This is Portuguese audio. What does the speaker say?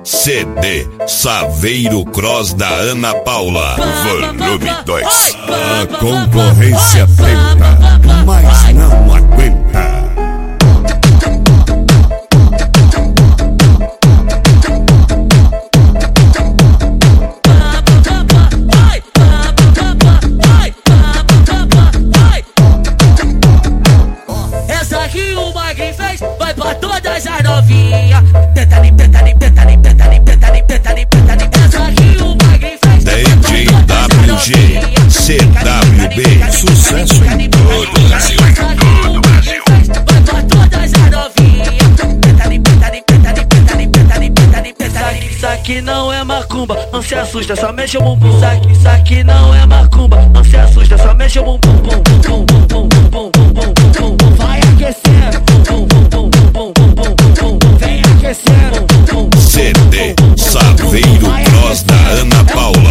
CD Saveiro Cross da Ana Paula, volume 2. A concorrência tenta, mas não aguenta. Essa aqui o Magri fez, vai pra todas as novinhas. Tenta nem, tenta nem, tenta nem, tenta nem, tenta nem, tenta nem, tenta nem. Essa aqui o Magri fez, DJ WG, CWB, sucesso em todo o Brasil. Todo o Brasil. Vai pra todas as novinhas. Tenta nem, tenta nem, tenta nem, tenta nem, tenta nem, tenta nem, tenta nem. Isso aqui não é macumba, não se assusta, só mexe o bumbum. Isso aqui não é macumba, não se assusta, só mexe o bumbum. Bum, bum, bum, bum, bum, bum, bum, bum, bum. Vai aquecendo. Bum, bum, bum, bum, bum, bum, bum, bum. Vem aquecendo. CD Saveiro Cross da Ana Paula.